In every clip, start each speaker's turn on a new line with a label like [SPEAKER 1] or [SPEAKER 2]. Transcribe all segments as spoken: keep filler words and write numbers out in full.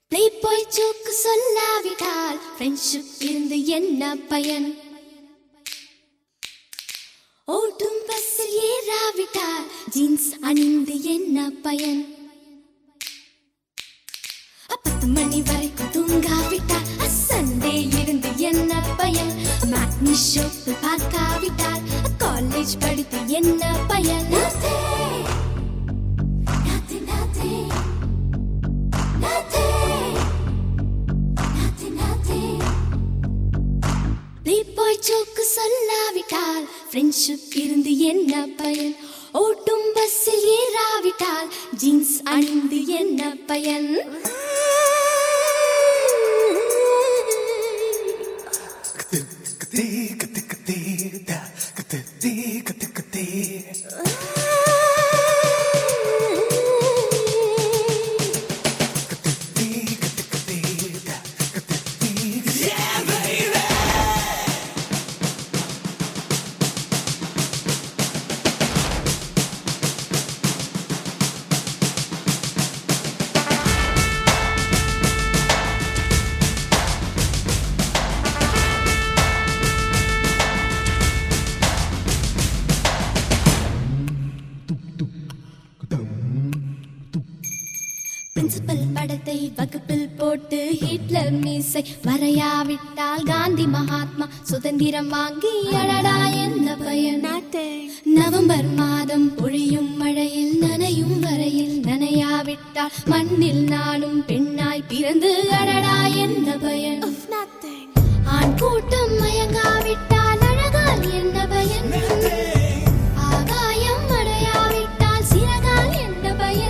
[SPEAKER 1] Playboy joke சொல்லாவிட்டால் friendship இருந்து என்ன பயன்? ஓடும் பஸ்ஸில் ஏறாவிட்டால் ஜீன்ஸ் அணிந்து என்ன பயன்? பத்து மணி வரைக்கும் தூங்காவிட்டால் சண்டே இருந்து என்ன பயன்? மேட்னி ஷோக்கு பார்க்காவிட்டால் காலேஜ் படித்து என்ன பயன்? Playboy joke சொல்லாவிட்டால் friendship இருந்து என்ன பயன்? ஓடும் பஸ்ஸில் ஏறாவிட்டால் ஜீன்ஸ் அணிந்து என்ன பயன்? பிரின்சிபல் படத்தை வகுப்பில் போட்டு ஹிட்லர் மீசை வரையாவிட்டால் காந்தி மகாத்மா சுதந்திரம் வாங்கி அடடா என்ன பயன்? நவம்பர் மாதம் பொழியும் மழையில் நனையும் வரையில் நனையாவிட்டால் மண்ணில் நானும் பெண்ணாய் பிறந்து அடடா என்ன பயன்? ஆண் கூட்டம் மயங்காவிட்டால் அழகால் என்ன பயன்? ஆகாயம் அடையாவிட்டால் சிறகால் என்ன பயன்?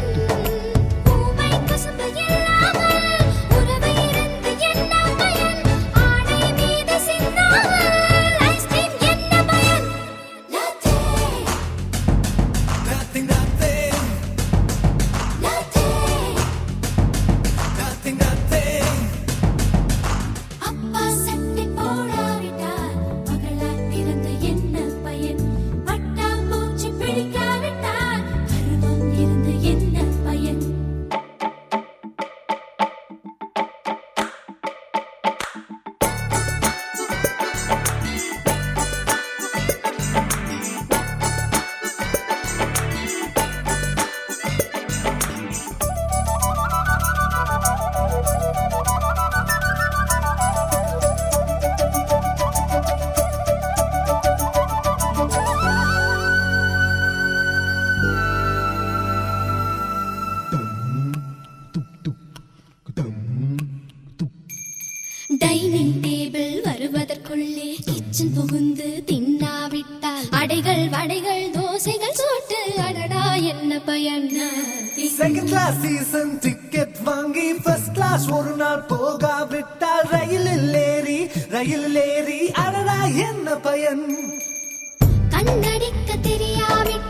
[SPEAKER 1] டைனிங் டேபிள் வருவதற்குள்ளே கிச்சன் புகுந்து தின்னாவிட்டால் அடைகள் வடைகள் தோசைகள் சோட்டு அடடா என்ன பயன்?
[SPEAKER 2] செகண்ட் கிளாஸ் சீசன் டிக்கெட் வாங்கி ஃபர்ஸ்ட் கிளாஸ் ஒரு நாள் போகாவிட்டால் ரயிலில் ஏறி ரயிலில் ஏறி அடடா என்ன பயன்?
[SPEAKER 1] கண்ணடிக்க தெரியாவிட்டால்